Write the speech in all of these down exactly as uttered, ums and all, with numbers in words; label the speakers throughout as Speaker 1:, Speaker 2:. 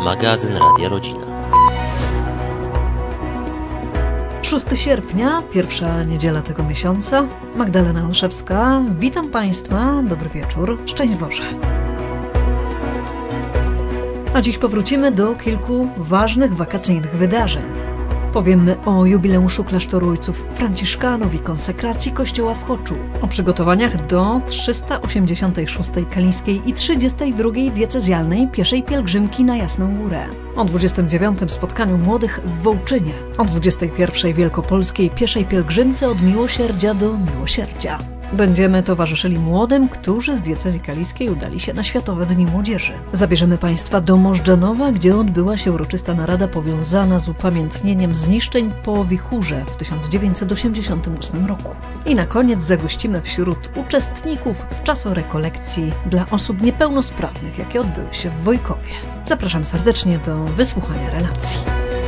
Speaker 1: Magazyn Radia Rodzina.
Speaker 2: szóstego sierpnia, pierwsza niedziela tego miesiąca. Magdalena Olszewska. Witam Państwa. Dobry wieczór. Szczęść Boże. A dziś powrócimy do kilku ważnych wakacyjnych wydarzeń. Powiemy o jubileuszu klasztoru ojców franciszkanów i konsekracji kościoła w Choczu, o przygotowaniach do trzysta osiemdziesiątej szóstej kaliskiej i trzydziestej drugiej diecezjalnej pieszej pielgrzymki na Jasną Górę, o dwudziestym dziewiątym spotkaniu młodych w Wołczynie, o dwudziestej pierwszej wielkopolskiej pieszej pielgrzymce od miłosierdzia do miłosierdzia. Będziemy towarzyszyli młodym, którzy z diecezji kaliskiej udali się na Światowe Dni Młodzieży. Zabierzemy Państwa do Możdżanowa, gdzie odbyła się uroczysta narada powiązana z upamiętnieniem zniszczeń po wichurze w tysiąc dziewięćset osiemdziesiątym ósmym roku. I na koniec zagościmy wśród uczestników w czasorekolekcji dla osób niepełnosprawnych, jakie odbyły się w Wojkowie. Zapraszam serdecznie do wysłuchania relacji.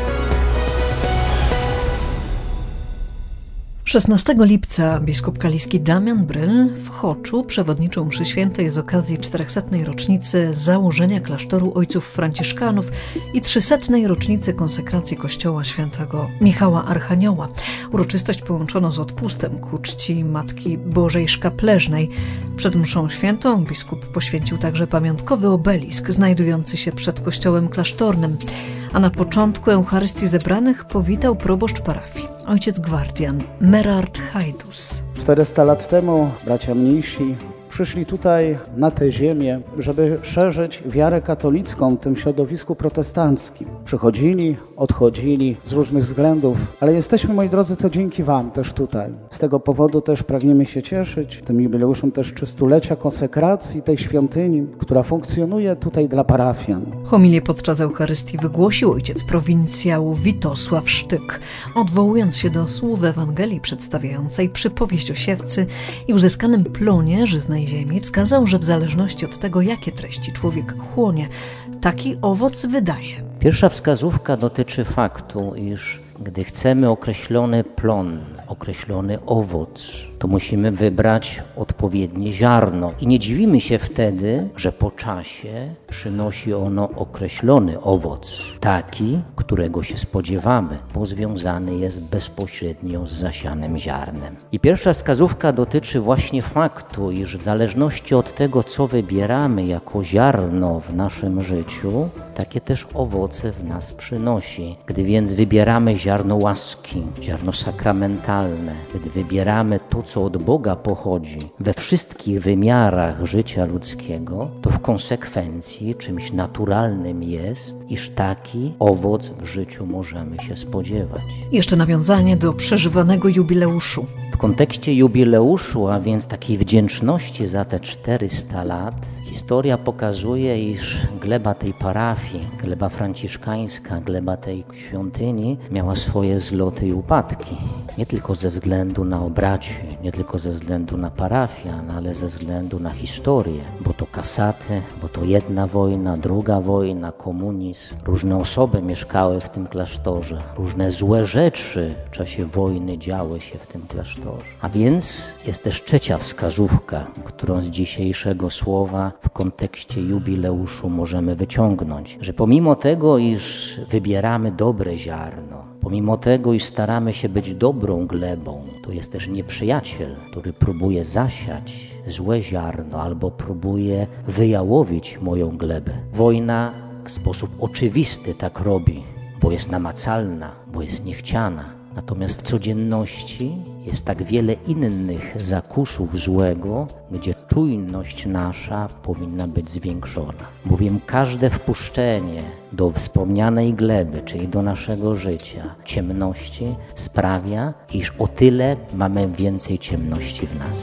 Speaker 2: szesnastego lipca biskup kaliski Damian Bryl w Choczu przewodniczył mszy świętej z okazji czterechsetnej rocznicy założenia klasztoru ojców franciszkanów i trzysetnej rocznicy konsekracji kościoła świętego Michała Archanioła. Uroczystość połączono z odpustem ku czci Matki Bożej Szkapleżnej. Przed mszą świętą biskup poświęcił także pamiątkowy obelisk znajdujący się przed kościołem klasztornym, a na początku Eucharystii zebranych powitał proboszcz parafii, ojciec gwardian Merard Hajdus.
Speaker 3: czterysta lat temu bracia mniejsi przyszli tutaj na tę ziemię, żeby szerzyć wiarę katolicką w tym środowisku protestanckim. Przychodzili, odchodzili z różnych względów, ale jesteśmy, moi drodzy, to dzięki Wam też tutaj. Z tego powodu też pragniemy się cieszyć tym jubileuszem też trzystulecia konsekracji tej świątyni, która funkcjonuje tutaj dla parafian.
Speaker 2: Homilię podczas Eucharystii wygłosił ojciec prowincjał Witosław Sztyk, odwołując się do słów Ewangelii przedstawiającej przypowieść o siewcy i uzyskanym plonie żyznej ziemi, wskazał, że w zależności od tego, jakie treści człowiek chłonie, taki owoc wydaje.
Speaker 4: Pierwsza wskazówka dotyczy faktu, iż gdy chcemy określony plon, określony owoc, to musimy wybrać odpowiednie ziarno. I nie dziwimy się wtedy, że po czasie przynosi ono określony owoc, taki, którego się spodziewamy, bo związany jest bezpośrednio z zasianym ziarnem. I pierwsza wskazówka dotyczy właśnie faktu, iż w zależności od tego, co wybieramy jako ziarno w naszym życiu, takie też owoce w nas przynosi. Gdy więc wybieramy ziarno łaski, ziarno sakramentalne, gdy wybieramy to, co od Boga pochodzi we wszystkich wymiarach życia ludzkiego, to w konsekwencji czymś naturalnym jest, iż taki owoc w życiu możemy się spodziewać.
Speaker 2: Jeszcze nawiązanie do przeżywanego jubileuszu.
Speaker 4: W kontekście jubileuszu, a więc takiej wdzięczności za te czterysta lat, historia pokazuje, iż gleba tej parafii, gleba franciszkańska, gleba tej świątyni miała swoje wzloty i upadki. Nie tylko ze względu na obraci, nie tylko ze względu na parafian, ale ze względu na historię, bo to kasaty, bo to jedna wojna, druga wojna, komunizm. Różne osoby mieszkały w tym klasztorze, różne złe rzeczy w czasie wojny działy się w tym klasztorze. A więc jest też trzecia wskazówka, którą z dzisiejszego słowa w kontekście jubileuszu możemy wyciągnąć, że pomimo tego, iż wybieramy dobre ziarno, pomimo tego, iż staramy się być dobrą glebą, to jest też nieprzyjaciel, który próbuje zasiać złe ziarno albo próbuje wyjałowić moją glebę. Wojna w sposób oczywisty tak robi, bo jest namacalna, bo jest niechciana. Natomiast w codzienności jest tak wiele innych zakusów złego, gdzie czujność nasza powinna być zwiększona. Bowiem każde wpuszczenie do wspomnianej gleby, czyli do naszego życia, ciemności sprawia, iż o tyle mamy więcej ciemności w nas.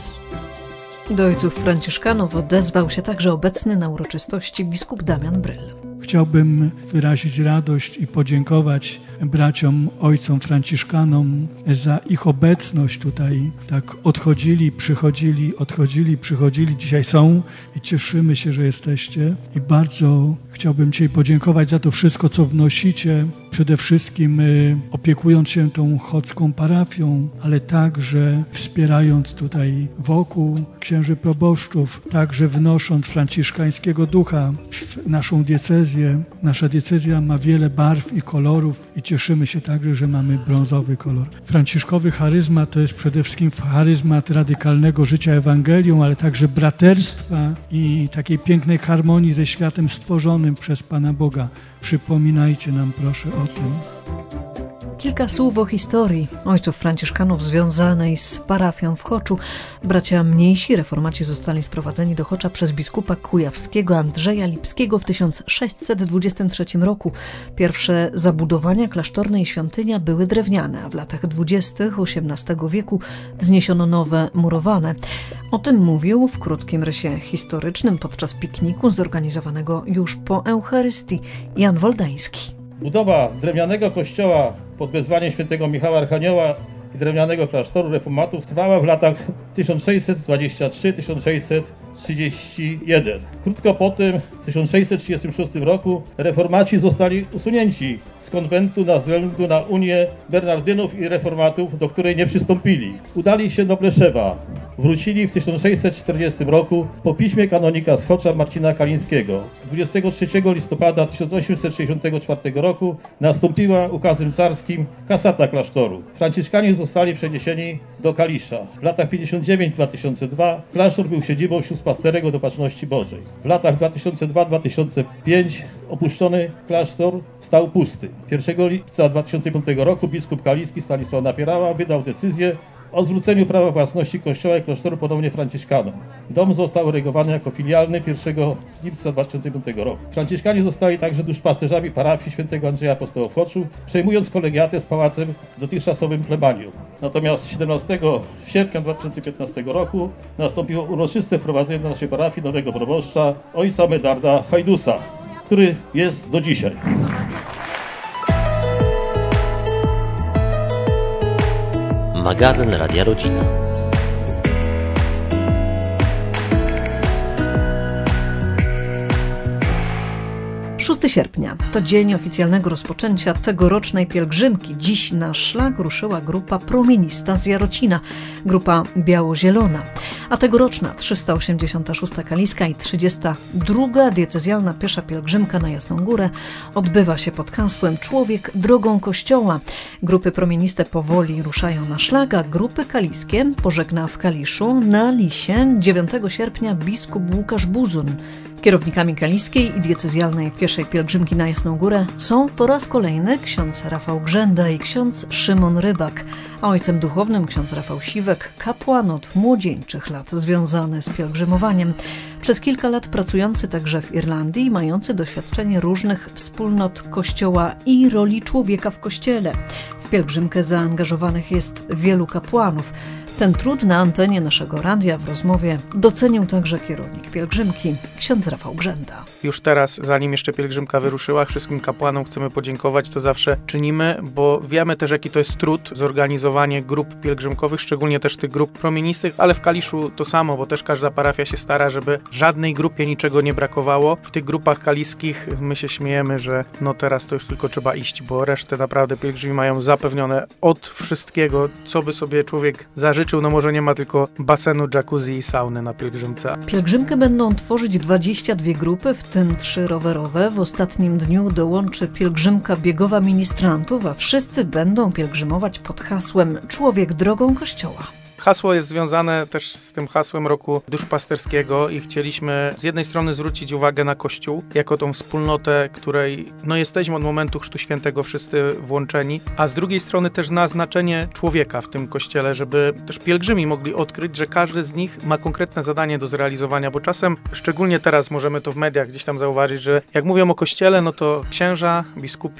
Speaker 2: Do ojców franciszkanów odezwał się także obecny na uroczystości biskup Damian Bryl.
Speaker 5: Chciałbym wyrazić radość i podziękować
Speaker 1: braciom, ojcom franciszkanom za ich obecność tutaj. Tak odchodzili, przychodzili, odchodzili, przychodzili. Dzisiaj są i cieszymy się, że jesteście. I bardzo chciałbym dzisiaj podziękować za to wszystko, co wnosicie. Przede wszystkim y, opiekując się tą chodzką parafią, ale także wspierając tutaj wokół księży proboszczów, także wnosząc franciszkańskiego ducha w naszą diecezję. Nasza diecezja ma wiele barw i kolorów i cieszymy się także, że mamy brązowy kolor. Franciszkowy charyzmat to jest przede wszystkim charyzmat radykalnego życia Ewangelią, ale także braterstwa i takiej pięknej harmonii ze światem stworzonym przez Pana Boga. Przypominajcie nam proszę o tym.
Speaker 2: Kilka słów o historii ojców franciszkanów związanej z parafią w Choczu. Bracia mniejsi reformaci zostali sprowadzeni do Chocza przez biskupa kujawskiego Andrzeja Lipskiego w tysiąc sześćset dwudziestym trzecim roku. Pierwsze zabudowania klasztorne i świątynia były drewniane, a w latach dwudziestych osiemnastego wieku wzniesiono nowe murowane. O tym mówił w krótkim rysie historycznym podczas pikniku zorganizowanego już po Eucharystii Jan Woldański.
Speaker 5: Budowa drewnianego kościoła pod wezwaniem świętego Michała Archanioła i drewnianego klasztoru reformatów trwała w latach tysiąc sześćset dwudziestym trzecim do tysiąc sześćset trzydziestego pierwszego. Krótko po tym, w tysiąc sześćset trzydziestym szóstym roku, reformaci zostali usunięci z konwentu na względu na unię Bernardynów i reformatów, do której nie przystąpili. Udali się do Bleszewa. Wrócili w tysiąc sześćset czterdziestym roku po piśmie kanonika z Chocza Marcina Kalińskiego. dwudziestego trzeciego listopada tysiąc osiemset sześćdziesiątego czwartego roku nastąpiła ukazem carskim kasata klasztoru. Franciszkanie zostali przeniesieni do Kalisza. W latach pięćdziesiątym dziewiątym do dwa tysiące drugiego klasztor był siedzibą sióstr pasterego do Baczności Bożej. W latach dwa tysiące drugiego do dwa tysiące piątego opuszczony klasztor stał pusty. pierwszego lipca dwa tysiące piątego roku biskup kaliski Stanisław Napierała wydał decyzję o zwróceniu prawa własności kościoła i klasztoru ponownie franciszkanom. Dom został urygowany jako filialny pierwszego lipca dwa tysiące piątego roku. Franciszkanie zostali także duszpasterzami parafii świętego Andrzeja Apostoła w Choczu, przejmując kolegiatę z pałacem dotychczasowym plebanium. Natomiast siedemnastego sierpnia dwa tysiące piętnastego roku nastąpiło uroczyste wprowadzenie do naszej parafii nowego proboszcza, ojca Medarda Hajdusa, który jest do dzisiaj.
Speaker 6: Magazyn Radia Rodzina.
Speaker 2: szóstego sierpnia to dzień oficjalnego rozpoczęcia tegorocznej pielgrzymki. Dziś na szlak ruszyła grupa promienista z Jarocina, grupa biało-zielona. A tegoroczna trzysta osiemdziesiąta szósta kaliska i trzydziesta druga diecezjalna piesza pielgrzymka na Jasną Górę odbywa się pod hasłem Człowiek drogą Kościoła. Grupy promieniste powoli ruszają na szlak, a grupy kaliskie pożegna w Kaliszu na Lisie dziewiątego sierpnia biskup Łukasz Buzun. Kierownikami kaliskiej i diecezjalnej pieszej pielgrzymki na Jasną Górę są po raz kolejny ksiądz Rafał Grzęda i ksiądz Szymon Rybak, a ojcem duchownym ksiądz Rafał Siwek, kapłan od młodzieńczych lat związany z pielgrzymowaniem. Przez kilka lat pracujący także w Irlandii, mający doświadczenie różnych wspólnot Kościoła i roli człowieka w Kościele. W pielgrzymkę zaangażowanych jest wielu kapłanów. Ten trud na antenie naszego radia w rozmowie docenił także kierownik pielgrzymki, ksiądz Rafał Grzęda.
Speaker 7: Już teraz, zanim jeszcze pielgrzymka wyruszyła, wszystkim kapłanom chcemy podziękować, to zawsze czynimy, bo wiemy też, jaki to jest trud, zorganizowanie grup pielgrzymkowych, szczególnie też tych grup promienistych, ale w Kaliszu to samo, bo też każda parafia się stara, żeby żadnej grupie niczego nie brakowało. W tych grupach kaliskich my się śmiejemy, że no teraz to już tylko trzeba iść, bo resztę naprawdę pielgrzymi mają zapewnione od wszystkiego, co by sobie człowiek zażyczył. No może nie ma tylko basenu, jacuzzi i sauny na pielgrzymce.
Speaker 2: Pielgrzymkę będą tworzyć dwadzieścia dwie grupy, w tym trzy rowerowe. W ostatnim dniu dołączy pielgrzymka biegowa ministrantów, a wszyscy będą pielgrzymować pod hasłem Człowiek drogą Kościoła.
Speaker 7: Hasło jest związane też z tym hasłem roku duszpasterskiego i chcieliśmy z jednej strony zwrócić uwagę na Kościół, jako tą wspólnotę, której no jesteśmy od momentu Chrztu Świętego wszyscy włączeni, a z drugiej strony też na znaczenie człowieka w tym Kościele, żeby też pielgrzymi mogli odkryć, że każdy z nich ma konkretne zadanie do zrealizowania, bo czasem, szczególnie teraz możemy to w mediach gdzieś tam zauważyć, że jak mówią o Kościele, no to księża, biskupi,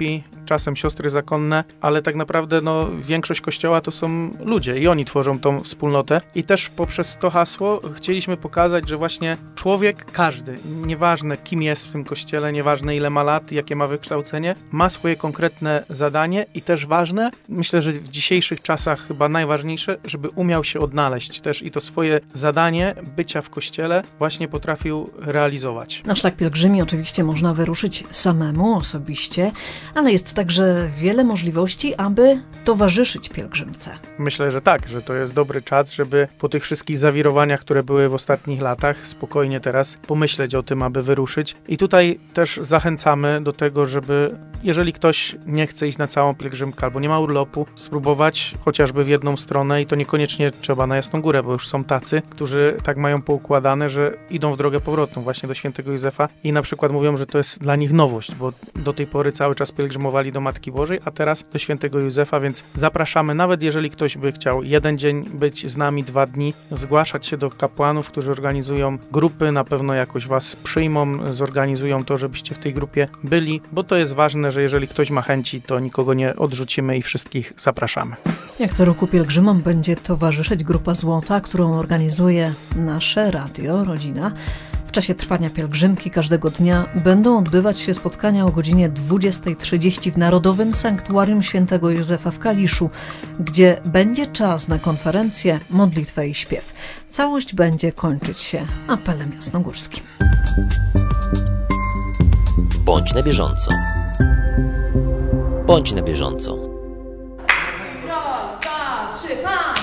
Speaker 7: czasem siostry zakonne, ale tak naprawdę no, większość kościoła to są ludzie i oni tworzą tą wspólnotę. I też poprzez to hasło chcieliśmy pokazać, że właśnie człowiek, każdy, nieważne kim jest w tym kościele, nieważne ile ma lat, jakie ma wykształcenie, ma swoje konkretne zadanie i też ważne, myślę, że w dzisiejszych czasach chyba najważniejsze, żeby umiał się odnaleźć też i to swoje zadanie bycia w kościele właśnie potrafił realizować.
Speaker 2: Na szlak pielgrzymi oczywiście można wyruszyć samemu, osobiście, ale jest także wiele możliwości, aby towarzyszyć pielgrzymce.
Speaker 7: Myślę, że tak, że to jest dobry czas, żeby po tych wszystkich zawirowaniach, które były w ostatnich latach, spokojnie teraz pomyśleć o tym, aby wyruszyć. I tutaj też zachęcamy do tego, żeby jeżeli ktoś nie chce iść na całą pielgrzymkę albo nie ma urlopu, spróbować chociażby w jedną stronę i to niekoniecznie trzeba na Jasną Górę, bo już są tacy, którzy tak mają poukładane, że idą w drogę powrotną właśnie do Świętego Józefa i na przykład mówią, że to jest dla nich nowość, bo do tej pory cały czas pielgrzymowali do Matki Bożej, a teraz do Świętego Józefa, więc zapraszamy, nawet jeżeli ktoś by chciał jeden dzień być z nami, dwa dni, zgłaszać się do kapłanów, którzy organizują grupy, na pewno jakoś was przyjmą, zorganizują to, żebyście w tej grupie byli, bo to jest ważne, że jeżeli ktoś ma chęci, to nikogo nie odrzucimy i wszystkich zapraszamy.
Speaker 2: Jak co roku pielgrzymom będzie towarzyszyć Grupa Złota, którą organizuje nasze radio Rodzina. W czasie trwania pielgrzymki każdego dnia będą odbywać się spotkania o godzinie dwudziestej trzydzieści w Narodowym Sanktuarium Świętego Józefa w Kaliszu, gdzie będzie czas na konferencję, modlitwę i śpiew. Całość będzie kończyć się apelem jasnogórskim.
Speaker 6: Bądź na bieżąco. Bądź na bieżąco.
Speaker 8: Raz, dwa, trzy, pan!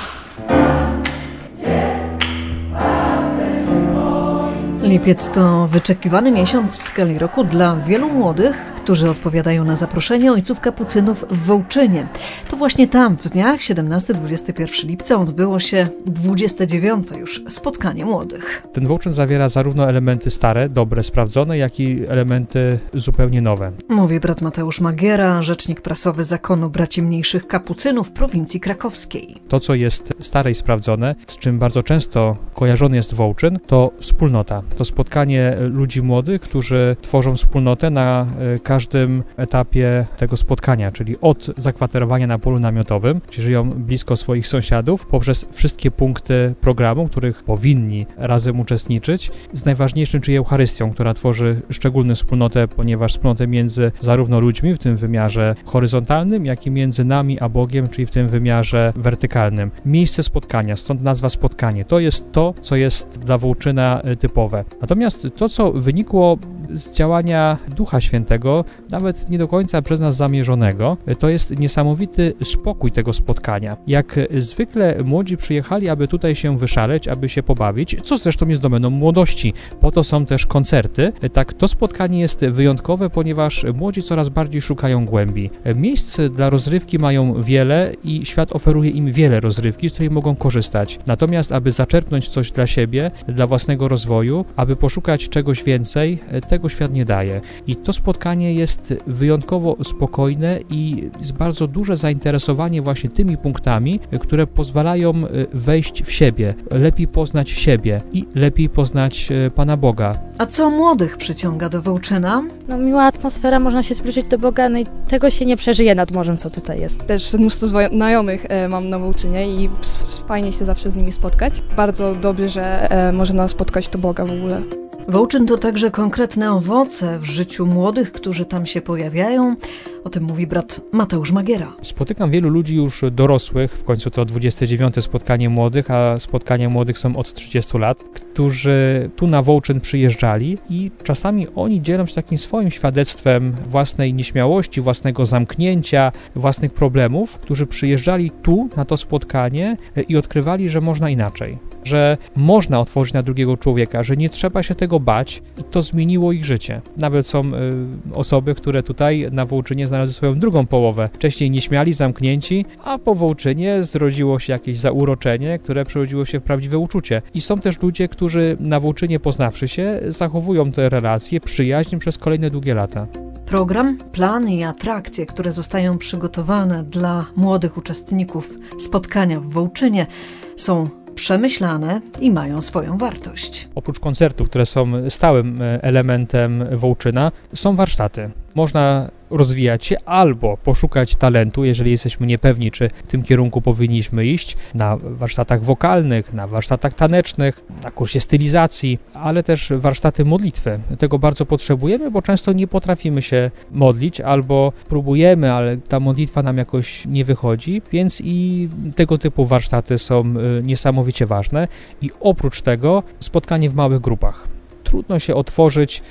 Speaker 2: Lipiec to wyczekiwany miesiąc w skali roku dla wielu młodych, którzy odpowiadają na zaproszenie ojców kapucynów w Wołczynie. To właśnie tam w dniach siedemnastego do dwudziestego pierwszego lipca odbyło się dwudzieste dziewiąte już spotkanie młodych.
Speaker 9: Ten Wołczyn zawiera zarówno elementy stare, dobre, sprawdzone, jak i elementy zupełnie nowe.
Speaker 2: Mówi brat Mateusz Magiera, rzecznik prasowy Zakonu Braci Mniejszych Kapucynów prowincji krakowskiej.
Speaker 9: To, co jest stare i sprawdzone, z czym bardzo często kojarzony jest Wołczyn, to wspólnota. To spotkanie ludzi młodych, którzy tworzą wspólnotę na każdym etapie tego spotkania, czyli od zakwaterowania na polu namiotowym, gdzie żyją blisko swoich sąsiadów, poprzez wszystkie punkty programu, których powinni razem uczestniczyć, z najważniejszym, czyli Eucharystią, która tworzy szczególną wspólnotę, ponieważ wspólnotę między zarówno ludźmi w tym wymiarze horyzontalnym, jak i między nami a Bogiem, czyli w tym wymiarze wertykalnym. Miejsce spotkania, stąd nazwa spotkanie. To jest to, co jest dla Wołczyna typowe. Natomiast to, co wynikło z działania Ducha Świętego, nawet nie do końca przez nas zamierzonego, to jest niesamowity spokój tego spotkania. Jak zwykle młodzi przyjechali, aby tutaj się wyszaleć, aby się pobawić, co zresztą jest domeną młodości. Po to są też koncerty. Tak, to spotkanie jest wyjątkowe, ponieważ młodzi coraz bardziej szukają głębi. Miejsc dla rozrywki mają wiele i świat oferuje im wiele rozrywki, z której mogą korzystać. Natomiast, aby zaczerpnąć coś dla siebie, dla własnego rozwoju, aby poszukać czegoś więcej, tego świat nie daje. I to spotkanie jest wyjątkowo spokojne i jest bardzo duże zainteresowanie właśnie tymi punktami, które pozwalają wejść w siebie, lepiej poznać siebie i lepiej poznać Pana Boga.
Speaker 2: A co młodych przyciąga do Wołczyna?
Speaker 10: No, miła atmosfera, można się zwrócić do Boga, no i tego się nie przeżyje nad morzem, co tutaj jest.
Speaker 11: Też mnóstwo znajomych e, mam na Wołczynie i fajnie się zawsze z nimi spotkać. Bardzo dobrze, że e, można spotkać tu Boga w ogóle.
Speaker 2: Wołczyn to także konkretne owoce w życiu młodych, którzy tam się pojawiają. O tym mówi brat Mateusz Magiera.
Speaker 9: Spotykam wielu ludzi już dorosłych, w końcu to dwudzieste dziewiąte spotkanie młodych, a spotkania młodych są od trzydziestu lat, którzy tu na Wołczyn przyjeżdżali i czasami oni dzielą się takim swoim świadectwem własnej nieśmiałości, własnego zamknięcia, własnych problemów, którzy przyjeżdżali tu na to spotkanie i odkrywali, że można inaczej, że można otworzyć na drugiego człowieka, że nie trzeba się tego bać i to zmieniło ich życie. Nawet są y, osoby, które tutaj na Wołczynie znalazły swoją drugą połowę. Wcześniej nieśmiali, zamknięci, a po Wołczynie zrodziło się jakieś zauroczenie, które przerodziło się w prawdziwe uczucie. I są też ludzie, którzy na Wołczynie poznawszy się, zachowują te relacje, przyjaźń przez kolejne długie lata.
Speaker 2: Program, plany i atrakcje, które zostają przygotowane dla młodych uczestników spotkania w Wołczynie, są przemyślane i mają swoją wartość.
Speaker 9: Oprócz koncertów, które są stałym elementem Wołczyna, są warsztaty. Można rozwijać się, albo poszukać talentu, jeżeli jesteśmy niepewni, czy w tym kierunku powinniśmy iść, na warsztatach wokalnych, na warsztatach tanecznych, na kursie stylizacji, ale też warsztaty modlitwy. Tego bardzo potrzebujemy, bo często nie potrafimy się modlić, albo próbujemy, ale ta modlitwa nam jakoś nie wychodzi, więc i tego typu warsztaty są niesamowicie ważne. I oprócz tego spotkanie w małych grupach. Trudno się otworzyć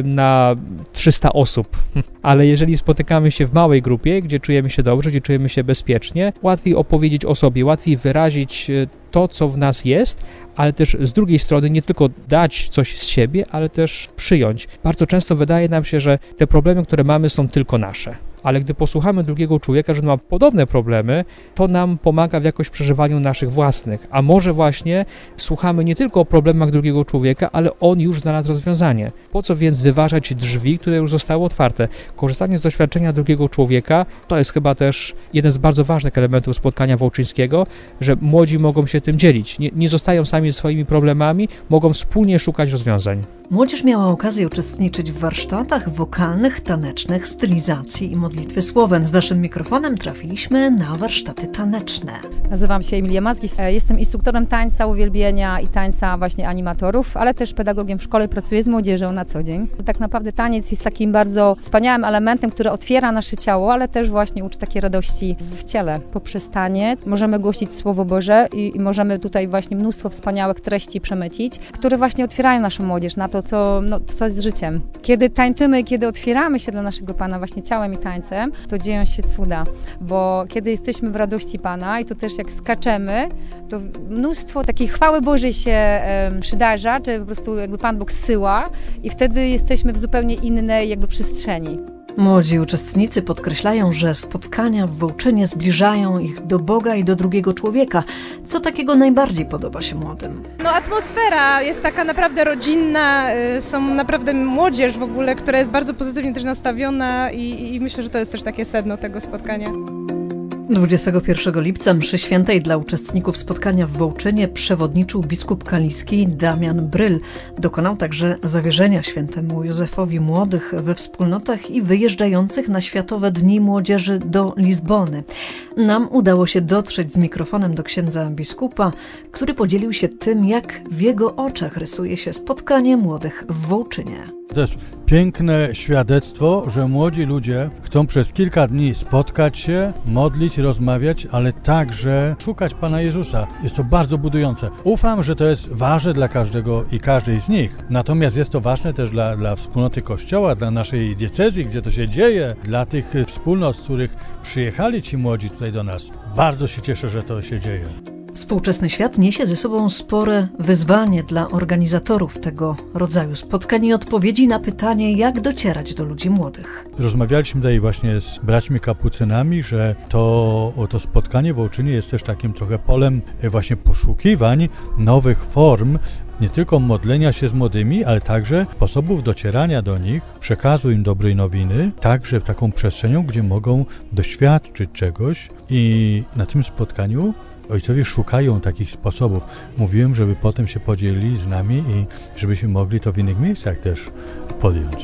Speaker 9: na trzysta osób, ale jeżeli spotykamy się w małej grupie, gdzie czujemy się dobrze, gdzie czujemy się bezpiecznie, łatwiej opowiedzieć o sobie, łatwiej wyrazić to, co w nas jest, ale też z drugiej strony nie tylko dać coś z siebie, ale też przyjąć. Bardzo często wydaje nam się, że te problemy, które mamy, są tylko nasze. Ale gdy posłuchamy drugiego człowieka, że ma podobne problemy, to nam pomaga w jakoś przeżywaniu naszych własnych. A może właśnie słuchamy nie tylko o problemach drugiego człowieka, ale on już znalazł rozwiązanie. Po co więc wyważać drzwi, które już zostały otwarte? Korzystanie z doświadczenia drugiego człowieka to jest chyba też jeden z bardzo ważnych elementów spotkania wołczyńskiego, że młodzi mogą się tym dzielić. Nie, nie zostają sami ze swoimi problemami, mogą wspólnie szukać rozwiązań.
Speaker 2: Młodzież miała okazję uczestniczyć w warsztatach wokalnych, tanecznych, stylizacji i modlitwy słowem. Z naszym mikrofonem trafiliśmy na warsztaty taneczne.
Speaker 12: Nazywam się Emilia Mazgis, jestem instruktorem tańca, uwielbienia i tańca właśnie animatorów, ale też pedagogiem w szkole, pracuję z młodzieżą na co dzień. Tak naprawdę taniec jest takim bardzo wspaniałym elementem, który otwiera nasze ciało, ale też właśnie uczy takiej radości w ciele. Poprzez taniec możemy głosić Słowo Boże i, i możemy tutaj właśnie mnóstwo wspaniałych treści przemycić, które właśnie otwierają naszą młodzież na to, co, no, co jest życiem. Kiedy tańczymy, kiedy otwieramy się dla naszego Pana właśnie ciałem i tańcem, to dzieją się cuda, bo kiedy jesteśmy w radości Pana i to też jak skaczemy, to mnóstwo takiej chwały Bożej się e, przydarza, czy po prostu jakby Pan Bóg zsyła i wtedy jesteśmy w zupełnie innej jakby przestrzeni.
Speaker 2: Młodzi uczestnicy podkreślają, że spotkania w Wołczynie zbliżają ich do Boga i do drugiego człowieka. Co takiego najbardziej podoba się młodym?
Speaker 13: No atmosfera jest taka naprawdę rodzinna, są naprawdę młodzież w ogóle, która jest bardzo pozytywnie też nastawiona i, i myślę, że to jest też takie sedno tego spotkania.
Speaker 2: dwudziestego pierwszego lipca mszy świętej dla uczestników spotkania w Wołczynie przewodniczył biskup kaliski Damian Bryl. Dokonał także zawierzenia świętemu Józefowi młodych we wspólnotach i wyjeżdżających na Światowe Dni Młodzieży do Lizbony. Nam udało się dotrzeć z mikrofonem do księdza biskupa, który podzielił się tym, jak w jego oczach rysuje się spotkanie młodych w Wołczynie.
Speaker 1: To jest piękne świadectwo, że młodzi ludzie chcą przez kilka dni spotkać się, modlić, rozmawiać, ale także szukać Pana Jezusa. Jest to bardzo budujące. Ufam, że to jest ważne dla każdego i każdej z nich. Natomiast jest to ważne też dla, dla wspólnoty Kościoła, dla naszej diecezji, gdzie to się dzieje, dla tych wspólnot, z których przyjechali ci młodzi tutaj do nas. Bardzo się cieszę, że to się dzieje.
Speaker 2: Współczesny świat niesie ze sobą spore wyzwanie dla organizatorów tego rodzaju spotkań i odpowiedzi na pytanie, jak docierać do ludzi młodych.
Speaker 1: Rozmawialiśmy tutaj właśnie z braćmi kapucynami, że to, to spotkanie w Wołczynie jest też takim trochę polem właśnie poszukiwań nowych form, nie tylko modlenia się z młodymi, ale także sposobów docierania do nich, przekazu im dobrej nowiny, także taką przestrzenią, gdzie mogą doświadczyć czegoś i na tym spotkaniu ojcowie szukają takich sposobów. Mówiłem, żeby potem się podzielili z nami i żebyśmy mogli to w innych miejscach też podjąć.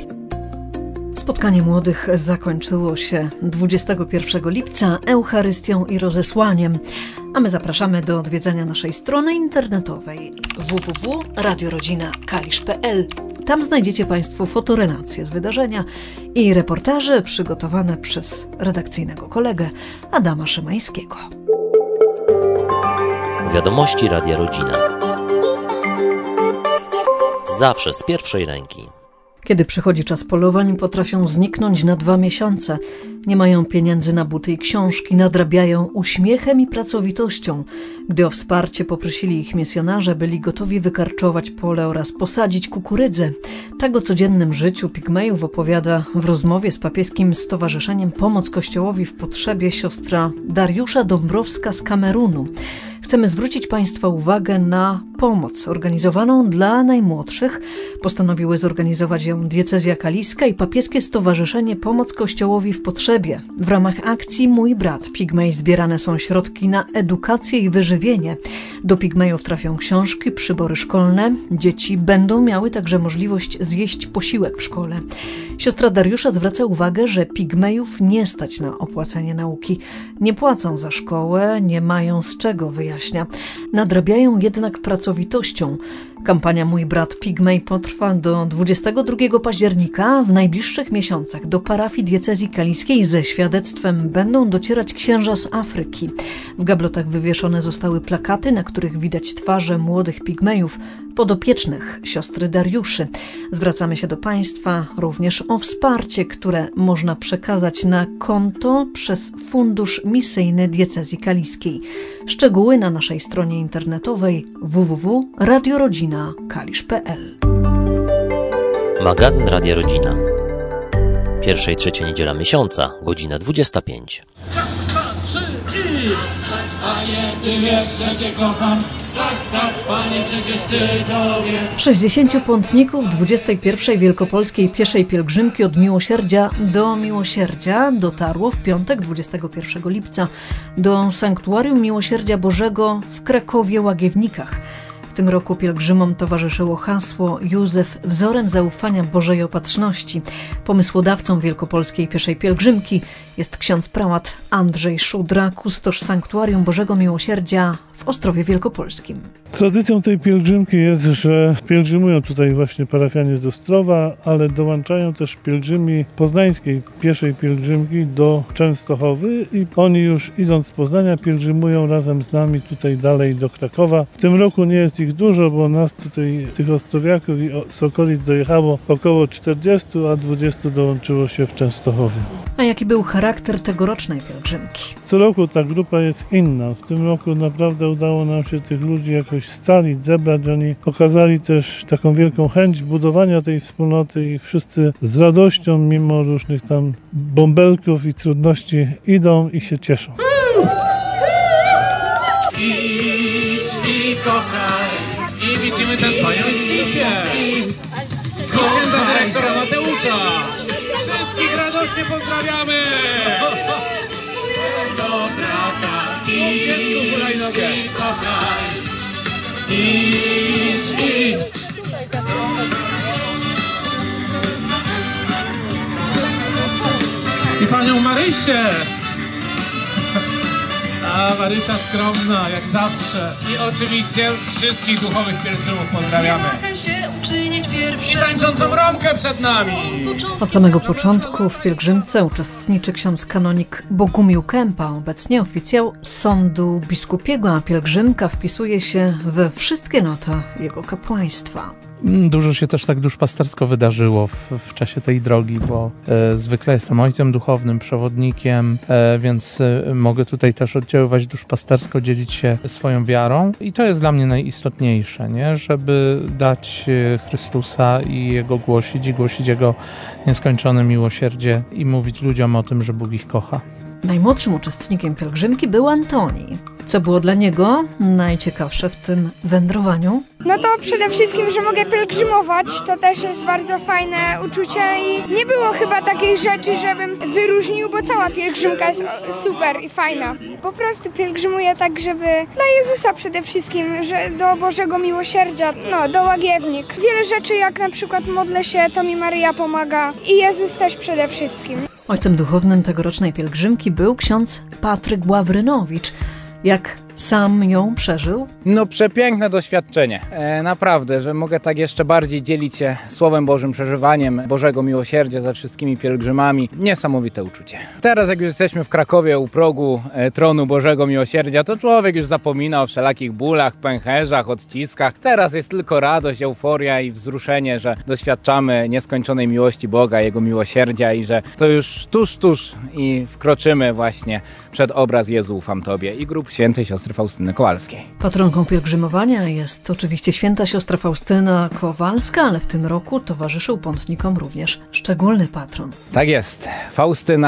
Speaker 2: Spotkanie młodych zakończyło się dwudziestego pierwszego lipca Eucharystią i rozesłaniem, a my zapraszamy do odwiedzania naszej strony internetowej w w w kropka radio rodzina kalisz kropka p l. Tam znajdziecie Państwo fotorelacje z wydarzenia i reportaże przygotowane przez redakcyjnego kolegę Adama Szymańskiego.
Speaker 6: Wiadomości Radia Rodzina. Zawsze z pierwszej ręki.
Speaker 2: Kiedy przychodzi czas polowań, potrafią zniknąć na dwa miesiące. Nie mają pieniędzy na buty i książki, nadrabiają uśmiechem i pracowitością. Gdy o wsparcie poprosili ich misjonarze, byli gotowi wykarczować pole oraz posadzić kukurydzę. Tak o codziennym życiu pigmejów opowiada w rozmowie z papieskim Stowarzyszeniem Pomoc Kościołowi w Potrzebie siostra Dariusza Dąbrowska z Kamerunu. Chcemy zwrócić Państwa uwagę na pomoc organizowaną dla najmłodszych. Postanowiły zorganizować ją diecezja kaliska i papieskie stowarzyszenie Pomoc Kościołowi w Potrzebie. W ramach akcji Mój Brat Pigmej zbierane są środki na edukację i wyżywienie. Do pigmejów trafią książki, przybory szkolne. Dzieci będą miały także możliwość zjeść posiłek w szkole. Siostra Dariusza zwraca uwagę, że pigmejów nie stać na opłacenie nauki. Nie płacą za szkołę, nie mają z czego, wyjaśnia. Nadrabiają jednak pracowitością. Kampania Mój Brat Pigmej potrwa do dwudziestego drugiego października. W najbliższych miesiącach do parafii diecezji kaliskiej ze świadectwem będą docierać księża z Afryki. W gablotach wywieszone zostały plakaty, na których widać twarze młodych pigmejów, podopiecznych siostry Dariuszy. Zwracamy się do Państwa również o wsparcie, które można przekazać na konto przez Fundusz Misyjny Diecezji Kaliskiej. Szczegóły na naszej stronie internetowej w w w kropka radio rodzina kalisz kropka p l.
Speaker 6: Magazyn Radia Rodzina. Pierwsza i trzecia niedziela miesiąca, godzina dwudziesta piąta.
Speaker 14: Panie, Ty wiesz, że Cię kocham. Tak, tak, Panie, przecież Ty to wiesz.
Speaker 2: sześćdziesięciu pątników dwudziestej pierwszej Wielkopolskiej Pieszej Pielgrzymki od Miłosierdzia do Miłosierdzia dotarło w piątek dwudziestego pierwszego lipca do Sanktuarium Miłosierdzia Bożego w Krakowie-Łagiewnikach. W tym roku pielgrzymom towarzyszyło hasło Józef wzorem zaufania Bożej Opatrzności. Pomysłodawcą Wielkopolskiej Pieszej Pielgrzymki jest ksiądz prałat Andrzej Szudra, kustosz Sanktuarium Bożego Miłosierdzia w Ostrowie Wielkopolskim.
Speaker 15: Tradycją tej pielgrzymki jest, że pielgrzymują tutaj właśnie parafianie z Ostrowa, ale dołączają też pielgrzymi poznańskiej Pieszej Pielgrzymki do Częstochowy i oni już idąc z Poznania pielgrzymują razem z nami tutaj dalej do Krakowa. W tym roku nie jest ich dużo, bo nas tutaj, tych ostrowiaków i z okolic dojechało około czterdziestu, a dwudziestu dołączyło się w Częstochowie.
Speaker 2: A jaki był charakter tegorocznej pielgrzymki?
Speaker 15: Co roku ta grupa jest inna. W tym roku naprawdę udało nam się tych ludzi jakoś scalić, zebrać. Oni pokazali też taką wielką chęć budowania tej wspólnoty i wszyscy z radością, mimo różnych tam bąbelków i trudności, idą i się cieszą.
Speaker 14: Idź i kochaj. I widzimy też panią Zbisię. Księdza dyrektora Mateusza. Wszystkich radośnie pozdrawiamy. Do brata idź i kochaj. Idź i... I panią Marysię. A Marysia skromna, jak zawsze. I oczywiście wszystkich duchowych pielgrzymów pozdrawiamy. I tańczącą Romkę przed nami.
Speaker 2: Od samego początku w pielgrzymce uczestniczy ksiądz kanonik Bogumił Kępa, obecnie oficjał sądu biskupiego, a pielgrzymka wpisuje się we wszystkie lata jego kapłaństwa.
Speaker 16: Dużo się też tak duszpastersko wydarzyło w, w czasie tej drogi, bo e, zwykle jestem ojcem duchownym, przewodnikiem, e, więc e, mogę tutaj też oddziaływać duszpastersko, dzielić się swoją wiarą i to jest dla mnie najistotniejsze, nie? Żeby dać Chrystusa i Jego głosić i głosić Jego nieskończone miłosierdzie i mówić ludziom o tym, że Bóg ich kocha.
Speaker 2: Najmłodszym uczestnikiem pielgrzymki był Antoni. Co było dla niego najciekawsze w tym wędrowaniu?
Speaker 17: No to przede wszystkim, że mogę pielgrzymować. To też jest bardzo fajne uczucie i nie było chyba takiej rzeczy, żebym wyróżnił, bo cała pielgrzymka jest super i fajna. Po prostu pielgrzymuję tak, żeby dla Jezusa przede wszystkim, że do Bożego Miłosierdzia, no do Łagiewnik. Wiele rzeczy, jak na przykład modlę się, to mi Maryja pomaga i Jezus też przede wszystkim.
Speaker 2: Ojcem duchownym tegorocznej pielgrzymki był ksiądz Patryk Ławrynowicz. Jak sam ją przeżył?
Speaker 18: No przepiękne doświadczenie. E, naprawdę, że mogę tak jeszcze bardziej dzielić się Słowem Bożym, przeżywaniem Bożego Miłosierdzia ze wszystkimi pielgrzymami. Niesamowite uczucie. Teraz jak już jesteśmy w Krakowie u progu e, tronu Bożego Miłosierdzia, to człowiek już zapomina o wszelakich bólach, pęcherzach, odciskach. Teraz jest tylko radość, euforia i wzruszenie, że doświadczamy nieskończonej miłości Boga, Jego miłosierdzia i że to już tuż, tuż i wkroczymy właśnie przed obraz Jezu ufam Tobie i grób świętej siostry Faustyny Kowalskiej.
Speaker 2: Patronką pielgrzymowania jest oczywiście święta siostra Faustyna Kowalska, ale w tym roku towarzyszył pątnikom również szczególny patron.
Speaker 18: Tak jest. Faustyna w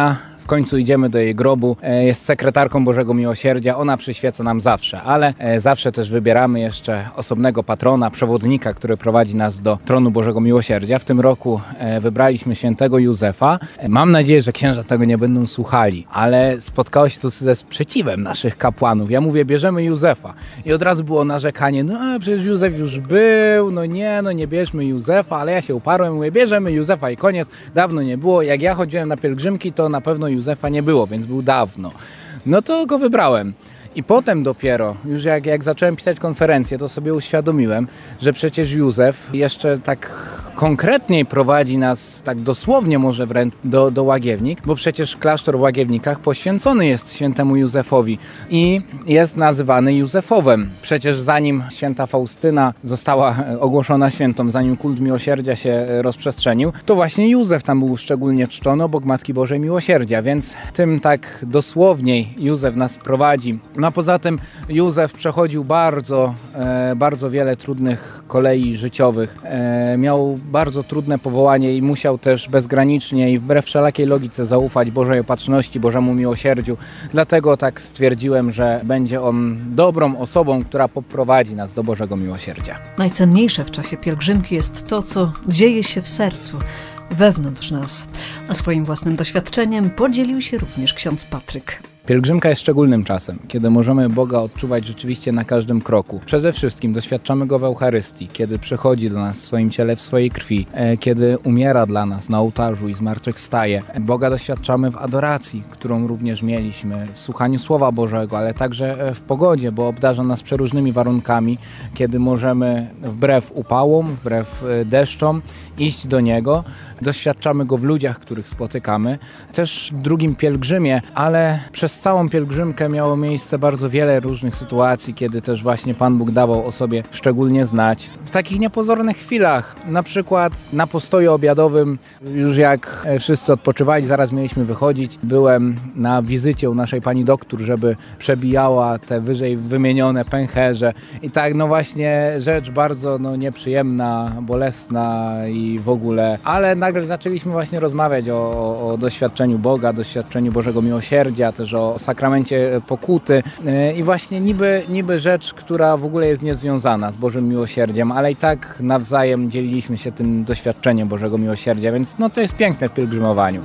Speaker 18: końcu idziemy do jej grobu, jest sekretarką Bożego Miłosierdzia, ona przyświeca nam zawsze, ale zawsze też wybieramy jeszcze osobnego patrona, przewodnika, który prowadzi nas do tronu Bożego Miłosierdzia. W tym roku wybraliśmy świętego Józefa. Mam nadzieję, że księża tego nie będą słuchali, ale spotkało się to ze sprzeciwem naszych kapłanów. Ja mówię, bierzemy Józefa i od razu było narzekanie, no przecież Józef już był, no nie, no nie bierzmy Józefa, ale ja się uparłem, mówię, bierzemy Józefa i koniec, dawno nie było. Jak ja chodziłem na pielgrzymki, to na pewno Józefa nie było, więc był dawno. No to go wybrałem. I potem dopiero, już jak, jak zacząłem pisać konferencję, to sobie uświadomiłem, że przecież Józef jeszcze tak konkretniej prowadzi nas, tak dosłownie może wręcz do, do Łagiewnik, bo przecież klasztor w Łagiewnikach poświęcony jest świętemu Józefowi i jest nazywany Józefowem. Przecież zanim święta Faustyna została ogłoszona świętą, zanim kult miłosierdzia się rozprzestrzenił, to właśnie Józef tam był szczególnie czczony obok Matki Bożej Miłosierdzia, więc tym tak dosłowniej Józef nas prowadzi. No a poza tym Józef przechodził bardzo, e, bardzo wiele trudnych kolei życiowych. E, miał bardzo trudne powołanie i musiał też bezgranicznie i wbrew wszelakiej logice zaufać Bożej Opatrzności, Bożemu Miłosierdziu. Dlatego tak stwierdziłem, że będzie on dobrą osobą, która poprowadzi nas do Bożego Miłosierdzia.
Speaker 2: Najcenniejsze w czasie pielgrzymki jest to, co dzieje się w sercu, wewnątrz nas. A swoim własnym doświadczeniem podzielił się również ksiądz Patryk.
Speaker 18: Pielgrzymka jest szczególnym czasem, kiedy możemy Boga odczuwać rzeczywiście na każdym kroku. Przede wszystkim doświadczamy Go w Eucharystii, kiedy przychodzi do nas w swoim ciele, w swojej krwi, kiedy umiera dla nas na ołtarzu i zmartwychwstaje. Boga doświadczamy w adoracji, którą również mieliśmy, w słuchaniu Słowa Bożego, ale także w pogodzie, bo obdarza nas przeróżnymi warunkami, kiedy możemy wbrew upałom, wbrew deszczom iść do Niego. Doświadczamy Go w ludziach, których spotykamy. Też w drugim pielgrzymie, ale przez całą pielgrzymkę miało miejsce bardzo wiele różnych sytuacji, kiedy też właśnie Pan Bóg dawał o sobie szczególnie znać. W takich niepozornych chwilach, na przykład na postoju obiadowym, już jak wszyscy odpoczywali, zaraz mieliśmy wychodzić, byłem na wizycie u naszej pani doktor, żeby przebijała te wyżej wymienione pęcherze i tak no właśnie rzecz bardzo no, nieprzyjemna, bolesna i w ogóle, ale nagle zaczęliśmy właśnie rozmawiać o, o, o doświadczeniu Boga, doświadczeniu Bożego Miłosierdzia, też o sakramencie pokuty i właśnie niby, niby rzecz, która w ogóle jest niezwiązana z Bożym Miłosierdziem, ale i tak nawzajem dzieliliśmy się tym doświadczeniem Bożego Miłosierdzia, więc no to jest piękne w pielgrzymowaniu.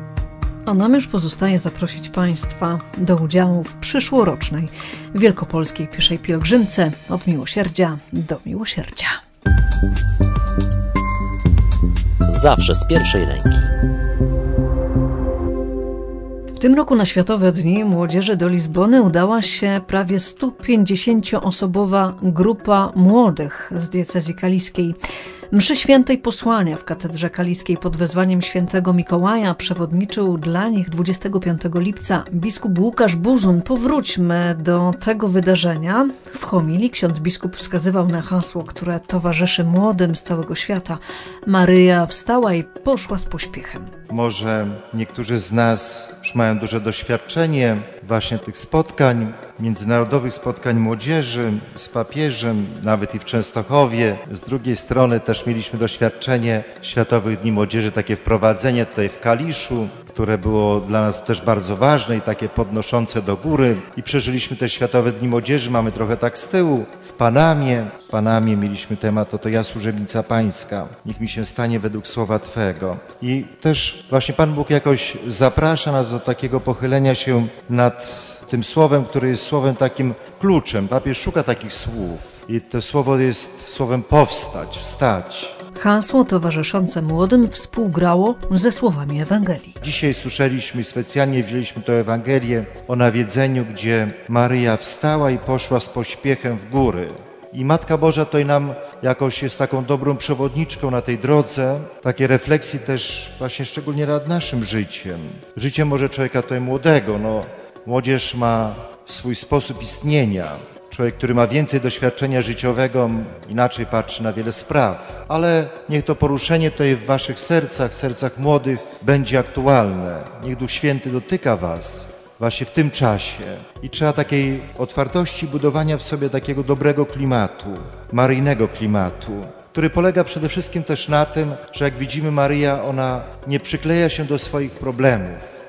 Speaker 2: A nam już pozostaje zaprosić Państwa do udziału w przyszłorocznej wielkopolskiej pieszej pielgrzymce od miłosierdzia do miłosierdzia.
Speaker 6: Zawsze z pierwszej ręki.
Speaker 2: W tym roku na Światowe Dni Młodzieży do Lizbony udała się prawie sto pięćdziesięcioosobowa grupa młodych z diecezji kaliskiej. Mszy świętej posłania w katedrze kaliskiej pod wezwaniem świętego Mikołaja przewodniczył dla nich dwudziestego piątego lipca biskup Łukasz Buzun. Powróćmy do tego wydarzenia. W homilii ksiądz biskup wskazywał na hasło, które towarzyszy młodym z całego świata. Maryja wstała i poszła z pośpiechem.
Speaker 19: Może niektórzy z nas już mają duże doświadczenie właśnie tych spotkań, międzynarodowych spotkań młodzieży z papieżem, nawet i w Częstochowie. Z drugiej strony też mieliśmy doświadczenie Światowych Dni Młodzieży, takie wprowadzenie tutaj w Kaliszu, które było dla nas też bardzo ważne i takie podnoszące do góry. I przeżyliśmy te Światowe Dni Młodzieży, mamy trochę tak z tyłu, w Panamie. W Panamie mieliśmy temat, oto ja służebnica Pańska, niech mi się stanie według słowa Twego. I też właśnie Pan Bóg jakoś zaprasza nas do takiego pochylenia się nad tym słowem, które jest słowem takim kluczem. Papież szuka takich słów i to słowo jest słowem powstać, wstać.
Speaker 2: Hasło towarzyszące młodym współgrało ze słowami Ewangelii.
Speaker 19: Dzisiaj słyszeliśmy i specjalnie wzięliśmy tę Ewangelię o nawiedzeniu, gdzie Maryja wstała i poszła z pośpiechem w góry. I Matka Boża tutaj nam jakoś jest taką dobrą przewodniczką na tej drodze, takie refleksji też właśnie szczególnie nad naszym życiem. Życie może człowieka tutaj młodego, no młodzież ma swój sposób istnienia. Człowiek, który ma więcej doświadczenia życiowego, inaczej patrzy na wiele spraw. Ale niech to poruszenie tutaj w waszych sercach, sercach młodych będzie aktualne. Niech Duch Święty dotyka was właśnie w tym czasie. I trzeba takiej otwartości budowania w sobie takiego dobrego klimatu, maryjnego klimatu, który polega przede wszystkim też na tym, że jak widzimy Maryja, ona nie przykleja się do swoich problemów.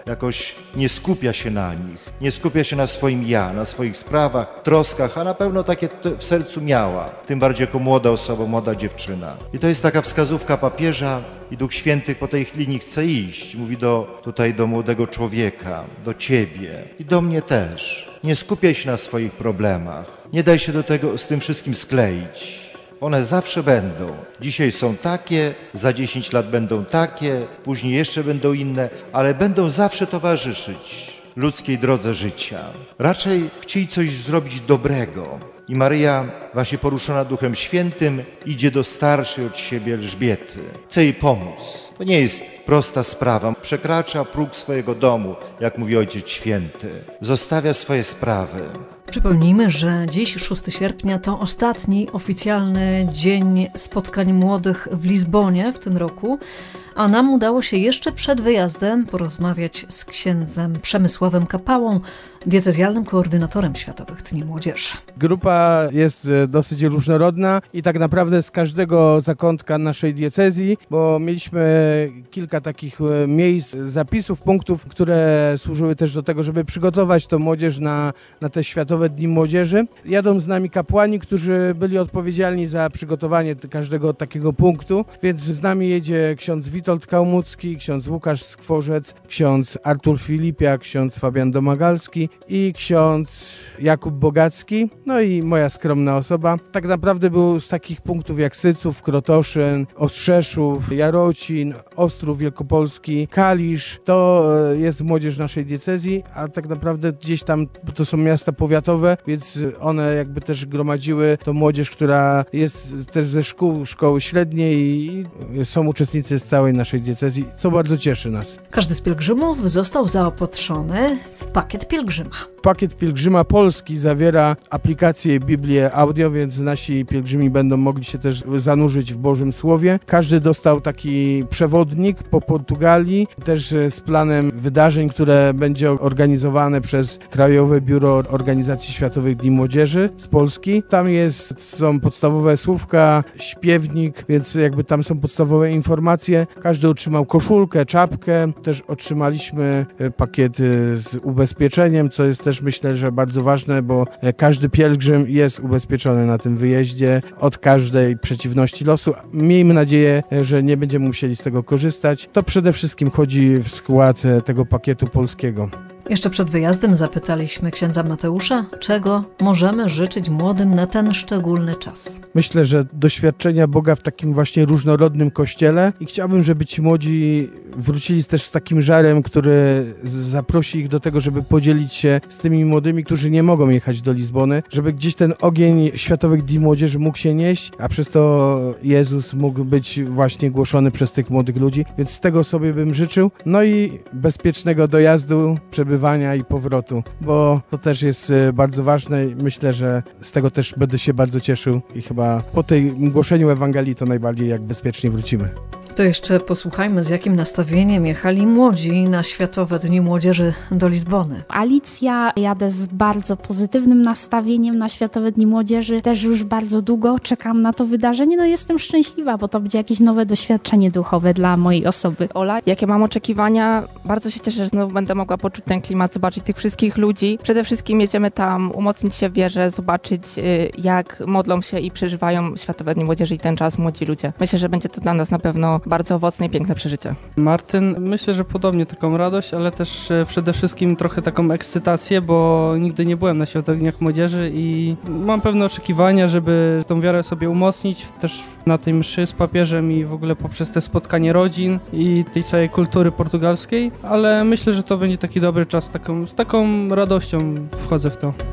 Speaker 19: jakoś nie skupia się na nich, nie skupia się na swoim ja, na swoich sprawach, troskach, a na pewno takie w sercu miała, tym bardziej jako młoda osoba, młoda dziewczyna. I to jest taka wskazówka papieża i Duch Święty po tej linii chce iść. Mówi do, tutaj do młodego człowieka, do ciebie i do mnie też. Nie skupiaj się na swoich problemach, nie daj się do tego z tym wszystkim skleić. One zawsze będą. Dzisiaj są takie, za dziesięć lat będą takie, później jeszcze będą inne, ale będą zawsze towarzyszyć ludzkiej drodze życia. Raczej chcieli coś zrobić dobrego. I Maryja, właśnie poruszona Duchem Świętym, idzie do starszej od siebie Elżbiety. Chce jej pomóc. To nie jest prosta sprawa. Przekracza próg swojego domu, jak mówi Ojciec Święty. Zostawia swoje sprawy.
Speaker 2: Przypomnijmy, że dziś, szóstego sierpnia, to ostatni oficjalny dzień spotkań młodych w Lizbonie w tym roku, a nam udało się jeszcze przed wyjazdem porozmawiać z księdzem Przemysławem Kapałą, diecezjalnym koordynatorem Światowych Dni Młodzieży.
Speaker 20: Grupa jest dosyć różnorodna i tak naprawdę z każdego zakątka naszej diecezji, bo mieliśmy kilka takich miejsc, zapisów, punktów, które służyły też do tego, żeby przygotować tą młodzież na, na te Światowe Dni Młodzieży. Jadą z nami kapłani, którzy byli odpowiedzialni za przygotowanie każdego takiego punktu, więc z nami jedzie ksiądz Witold Kałmucki, ksiądz Łukasz Skworzec, ksiądz Artur Filipiak, ksiądz Fabian Domagalski i ksiądz Jakub Bogacki, no i moja skromna osoba. Tak naprawdę był z takich punktów jak Syców, Krotoszyn, Ostrzeszów, Jarocin, Ostrów Wielkopolski, Kalisz. To jest młodzież naszej diecezji, a tak naprawdę gdzieś tam to są miasta powiatowe, więc one jakby też gromadziły tą młodzież, która jest też ze szkół, szkoły średniej i są uczestnicy z całej naszej diecezji, co bardzo cieszy nas.
Speaker 2: Każdy z pielgrzymów został zaopatrzony w pakiet pielgrzyma.
Speaker 20: Pakiet Pielgrzyma Polski zawiera aplikację Biblię Audio, więc nasi pielgrzymi będą mogli się też zanurzyć w Bożym Słowie. Każdy dostał taki przewodnik po Portugalii, też z planem wydarzeń, które będzie organizowane przez Krajowe Biuro Organizacji Światowych Dni Młodzieży z Polski. Tam jest, są podstawowe słówka, śpiewnik, więc jakby tam są podstawowe informacje. Każdy otrzymał koszulkę, czapkę, też otrzymaliśmy pakiety z ubezpieczeniem, co jest też myślę, że bardzo ważne, bo każdy pielgrzym jest ubezpieczony na tym wyjeździe od każdej przeciwności losu. Miejmy nadzieję, że nie będziemy musieli z tego korzystać. To przede wszystkim wchodzi w skład tego pakietu polskiego.
Speaker 2: Jeszcze przed wyjazdem zapytaliśmy księdza Mateusza, czego możemy życzyć młodym na ten szczególny czas.
Speaker 20: Myślę, że doświadczenia Boga w takim właśnie różnorodnym kościele i chciałbym, żeby ci młodzi wrócili też z takim żarem, który zaprosi ich do tego, żeby podzielić się z tymi młodymi, którzy nie mogą jechać do Lizbony, żeby gdzieś ten ogień Światowych Dni Młodzieży mógł się nieść, a przez to Jezus mógł być właśnie głoszony przez tych młodych ludzi, więc z tego sobie bym życzył. No i bezpiecznego dojazdu, przebywania i powrotu, bo to też jest bardzo ważne i myślę, że z tego też będę się bardzo cieszył i chyba po tym głoszeniu Ewangelii to najbardziej jak bezpiecznie wrócimy.
Speaker 2: To jeszcze posłuchajmy, z jakim nastawieniem jechali młodzi na Światowe Dni Młodzieży do Lizbony.
Speaker 21: Alicja, jadę z bardzo pozytywnym nastawieniem na Światowe Dni Młodzieży. Też już bardzo długo czekam na to wydarzenie. No jestem szczęśliwa, bo to będzie jakieś nowe doświadczenie duchowe dla mojej osoby.
Speaker 22: Ola, jakie mam oczekiwania? Bardzo się cieszę, że znowu będę mogła poczuć ten klimat, zobaczyć tych wszystkich ludzi. Przede wszystkim jedziemy tam umocnić się w wierze, zobaczyć jak modlą się i przeżywają Światowe Dni Młodzieży i ten czas młodzi ludzie. Myślę, że będzie to dla nas na pewno bardzo owocne i piękne przeżycie.
Speaker 23: Martyn, myślę, że podobnie taką radość, ale też przede wszystkim trochę taką ekscytację, bo nigdy nie byłem na Światowych Dniach Młodzieży i mam pewne oczekiwania, żeby tą wiarę sobie umocnić też na tej mszy z papieżem i w ogóle poprzez te spotkanie rodzin i tej całej kultury portugalskiej, ale myślę, że to będzie taki dobry czas, taką, z taką radością wchodzę w to.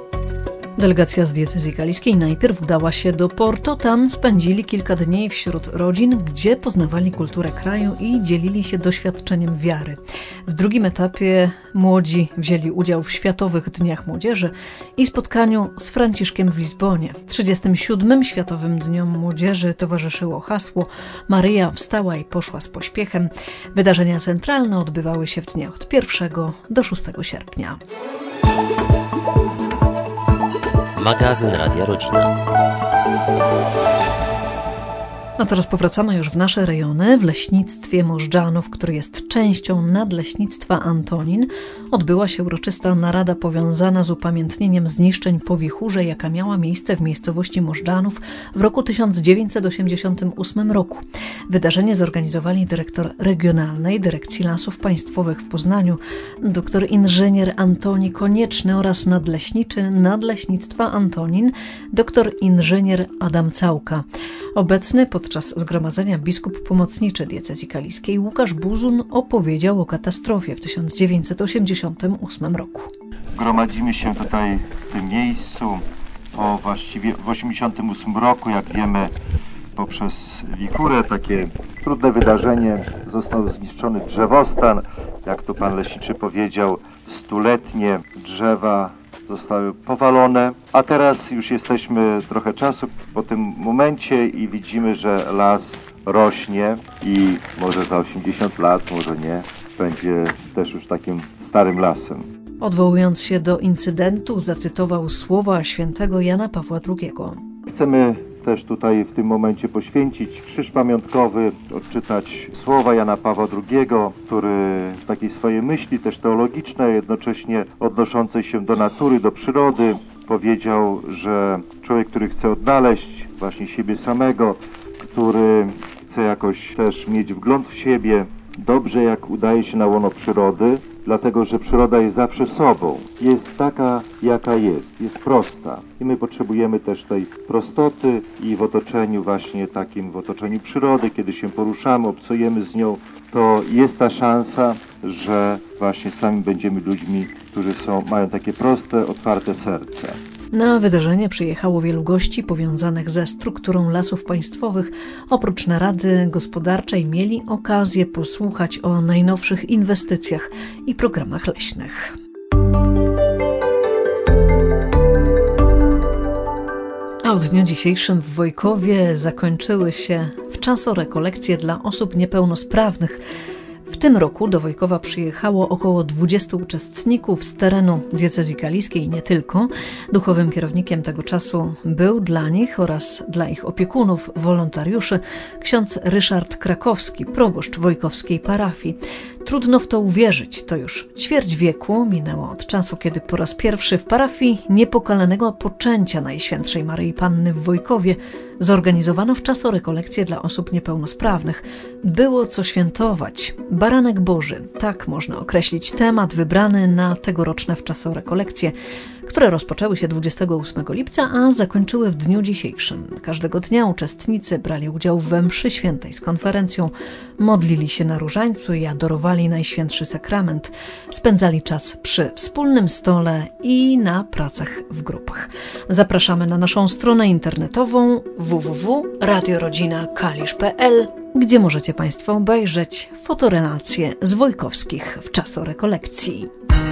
Speaker 2: Delegacja z diecezji kaliskiej najpierw udała się do Porto. Tam spędzili kilka dni wśród rodzin, gdzie poznawali kulturę kraju i dzielili się doświadczeniem wiary. W drugim etapie młodzi wzięli udział w Światowych Dniach Młodzieży i spotkaniu z Franciszkiem w Lizbonie. trzydziestym siódmym Światowym Dniom Młodzieży towarzyszyło hasło Maryja wstała i poszła z pośpiechem. Wydarzenia centralne odbywały się w dniach od pierwszego do szóstego sierpnia.
Speaker 6: Magazyn Radia Rodzina.
Speaker 2: A teraz powracamy już w nasze rejony. W leśnictwie Możdżanów, który jest częścią Nadleśnictwa Antonin, odbyła się uroczysta narada powiązana z upamiętnieniem zniszczeń po wichurze, jaka miała miejsce w miejscowości Możdżanów w roku tysiąc dziewięćset osiemdziesiątym ósmym roku. Wydarzenie zorganizowali dyrektor Regionalnej Dyrekcji Lasów Państwowych w Poznaniu, doktor inżynier Antoni Konieczny oraz nadleśniczy Nadleśnictwa Antonin, doktor inżynier Adam Całka. Obecny podczas zgromadzenia biskup pomocniczy diecezji kaliskiej Łukasz Buzun opowiedział o katastrofie w tysiąc dziewięćset osiemdziesiątym ósmym roku.
Speaker 19: Gromadzimy się tutaj w tym miejscu po właściwie w osiemdziesiątym ósmym roku, jak wiemy, poprzez wichurę, takie trudne wydarzenie, został zniszczony drzewostan, jak to pan leśniczy powiedział, stuletnie drzewa zostały powalone, a teraz już jesteśmy trochę czasu po tym momencie i widzimy, że las rośnie i może za osiemdziesiąt lat, może nie, będzie też już takim starym lasem.
Speaker 2: Odwołując się do incydentu, zacytował słowa świętego Jana Pawła drugiego.
Speaker 19: Chcemy też tutaj w tym momencie poświęcić krzyż pamiątkowy, odczytać słowa Jana Pawła drugiego, który w takiej swojej myśli też teologicznej, jednocześnie odnoszącej się do natury, do przyrody, powiedział, że człowiek, który chce odnaleźć właśnie siebie samego, który chce jakoś też mieć wgląd w siebie, dobrze jak udaje się na łono przyrody, dlatego że przyroda jest zawsze sobą, jest taka jaka jest, jest prosta i my potrzebujemy też tej prostoty i w otoczeniu właśnie takim, w otoczeniu przyrody, kiedy się poruszamy, obcujemy z nią, to jest ta szansa, że właśnie sami będziemy ludźmi, którzy są, mają takie proste, otwarte serce.
Speaker 2: Na wydarzenie przyjechało wielu gości powiązanych ze strukturą Lasów Państwowych. Oprócz narady gospodarczej mieli okazję posłuchać o najnowszych inwestycjach i programach leśnych. A w dniu dzisiejszym w Wojkowie zakończyły się wczasorekolekcje dla osób niepełnosprawnych. W tym roku do Wojkowa przyjechało około dwudziestu uczestników z terenu diecezji kaliskiej i nie tylko. Duchowym kierownikiem tego czasu był dla nich oraz dla ich opiekunów, wolontariuszy, ksiądz Ryszard Krakowski, proboszcz wojkowskiej parafii. Trudno w to uwierzyć, to już ćwierć wieku minęło od czasu, kiedy po raz pierwszy w parafii niepokalanego poczęcia Najświętszej Maryi Panny w Wojkowie zorganizowano wczasorekolekcje dla osób niepełnosprawnych. Było co świętować. Baranek Boży, tak można określić temat wybrany na tegoroczne wczasorekolekcje, które rozpoczęły się dwudziestego ósmego lipca, a zakończyły w dniu dzisiejszym. Każdego dnia uczestnicy brali udział we mszy świętej z konferencją, modlili się na różańcu i adorowali Najświętszy Sakrament, spędzali czas przy wspólnym stole i na pracach w grupach. Zapraszamy na naszą stronę internetową w w w kropka radio rodzina kalisz kropka p l, gdzie możecie Państwo obejrzeć fotorelacje z wojkowskich wczasorekolekcji.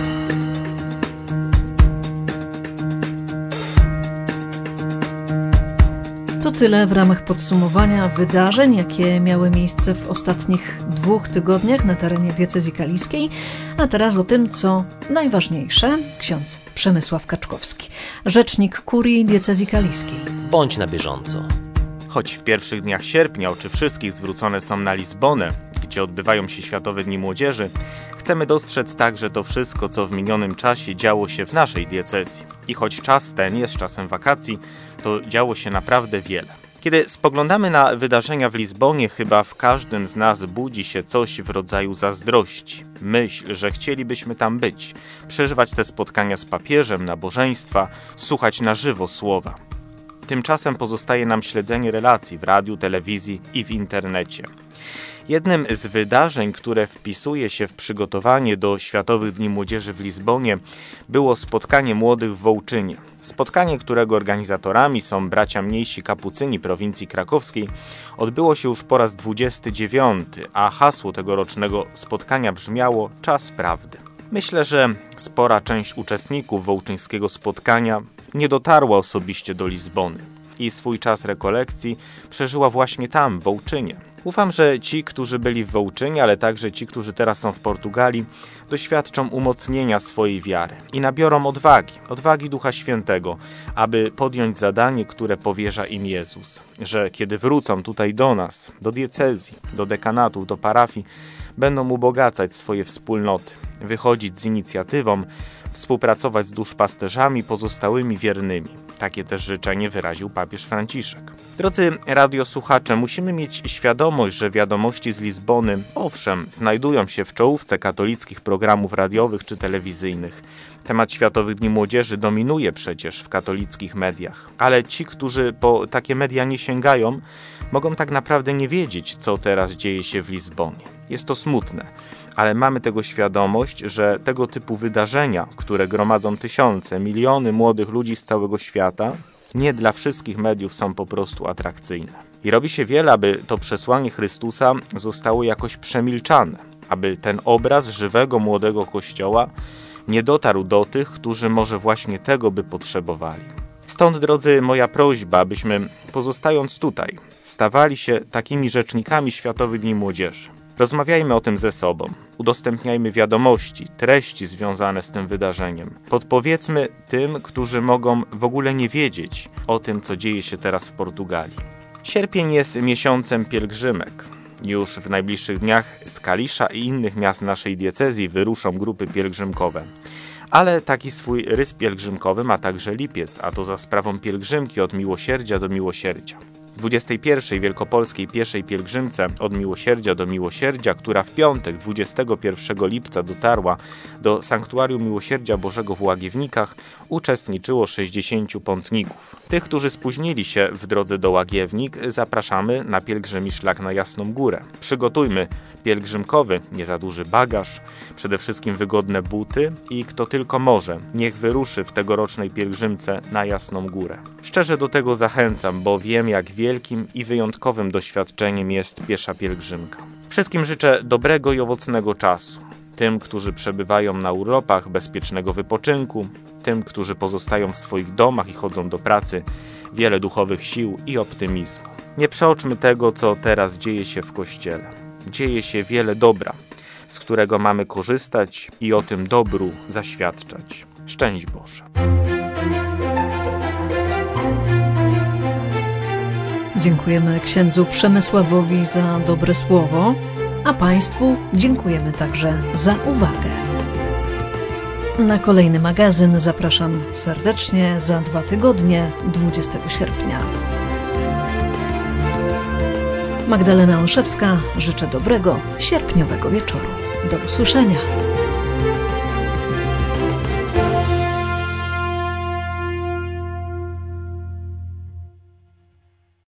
Speaker 2: To tyle w ramach podsumowania wydarzeń, jakie miały miejsce w ostatnich dwóch tygodniach na terenie diecezji kaliskiej. A teraz o tym, co najważniejsze, ksiądz Przemysław Kaczkowski, rzecznik kurii diecezji kaliskiej.
Speaker 6: Bądź na bieżąco.
Speaker 3: Choć w pierwszych dniach sierpnia oczy wszystkich zwrócone są na Lizbonę, gdzie odbywają się Światowe Dni Młodzieży, chcemy dostrzec także to wszystko, co w minionym czasie działo się w naszej diecezji. I choć czas ten jest czasem wakacji, to działo się naprawdę wiele. Kiedy spoglądamy na wydarzenia w Lizbonie, chyba w każdym z nas budzi się coś w rodzaju zazdrości. Myśl, że chcielibyśmy tam być, przeżywać te spotkania z papieżem, nabożeństwa, słuchać na żywo słowa. Tymczasem pozostaje nam śledzenie relacji w radiu, telewizji i w internecie. Jednym z wydarzeń, które wpisuje się w przygotowanie do Światowych Dni Młodzieży w Lizbonie, było spotkanie młodych w Wołczynie. Spotkanie, którego organizatorami są bracia mniejsi kapucyni prowincji krakowskiej, odbyło się już po raz dwudziesty dziewiąty, a hasło tegorocznego spotkania brzmiało „Czas prawdy”. Myślę, że spora część uczestników wołczyńskiego spotkania nie dotarła osobiście do Lizbony i swój czas rekolekcji przeżyła właśnie tam, w Wołczynie. Ufam, że ci, którzy byli w Wołczynie, ale także ci, którzy teraz są w Portugalii, doświadczą umocnienia swojej wiary i nabiorą odwagi, odwagi Ducha Świętego, aby podjąć zadanie, które powierza im Jezus. Że kiedy wrócą tutaj do nas, do diecezji, do dekanatów, do parafii, będą ubogacać swoje wspólnoty, wychodzić z inicjatywą, współpracować z duszpasterzami pozostałymi wiernymi. Takie też życzenie wyraził papież Franciszek. Drodzy radiosłuchacze, musimy mieć świadomość, że wiadomości z Lizbony, owszem, znajdują się w czołówce katolickich programów radiowych czy telewizyjnych. Temat Światowych Dni Młodzieży dominuje przecież w katolickich mediach. Ale ci, którzy po takie media nie sięgają, mogą tak naprawdę nie wiedzieć, co teraz dzieje się w Lizbonie. Jest to smutne. Ale mamy tego świadomość, że tego typu wydarzenia, które gromadzą tysiące, miliony młodych ludzi z całego świata, nie dla wszystkich mediów są po prostu atrakcyjne. I robi się wiele, aby to przesłanie Chrystusa zostało jakoś przemilczane, aby ten obraz żywego, młodego Kościoła nie dotarł do tych, którzy może właśnie tego by potrzebowali. Stąd, drodzy, moja prośba, abyśmy, pozostając tutaj, stawali się takimi rzecznikami Światowych Dni Młodzieży. Rozmawiajmy o tym ze sobą, udostępniajmy wiadomości, treści związane z tym wydarzeniem. Podpowiedzmy tym, którzy mogą w ogóle nie wiedzieć o tym, co dzieje się teraz w Portugalii. Sierpień jest miesiącem pielgrzymek. Już w najbliższych dniach z Kalisza i innych miast naszej diecezji wyruszą grupy pielgrzymkowe. Ale taki swój rys pielgrzymkowy ma także lipiec, a to za sprawą pielgrzymki od miłosierdzia do miłosierdzia. dwudziestej pierwszej Wielkopolskiej pieszej pielgrzymce od miłosierdzia do miłosierdzia, która w piątek dwudziestego pierwszego lipca dotarła do Sanktuarium Miłosierdzia Bożego w Łagiewnikach, uczestniczyło sześćdziesięciu pątników. Tych, którzy spóźnili się w drodze do Łagiewnik, zapraszamy na pielgrzymi szlak na Jasną Górę. Przygotujmy pielgrzymkowy, nie za duży bagaż, przede wszystkim wygodne buty i kto tylko może, niech wyruszy w tegorocznej pielgrzymce na Jasną Górę. Szczerze do tego zachęcam, bo wiem, jak wielkim i wyjątkowym doświadczeniem jest piesza pielgrzymka. Wszystkim życzę dobrego i owocnego czasu. Tym, którzy przebywają na urlopach, bezpiecznego wypoczynku, tym, którzy pozostają w swoich domach i chodzą do pracy, wiele duchowych sił i optymizmu. Nie przeoczmy tego, co teraz dzieje się w Kościele. Dzieje się wiele dobra, z którego mamy korzystać i o tym dobru zaświadczać. Szczęść Boże.
Speaker 2: Dziękujemy księdzu Przemysławowi za dobre słowo, a Państwu dziękujemy także za uwagę. Na kolejny magazyn zapraszam serdecznie za dwa tygodnie, dwudziestego sierpnia. Magdalena Olszewska, życzę dobrego, sierpniowego wieczoru. Do usłyszenia.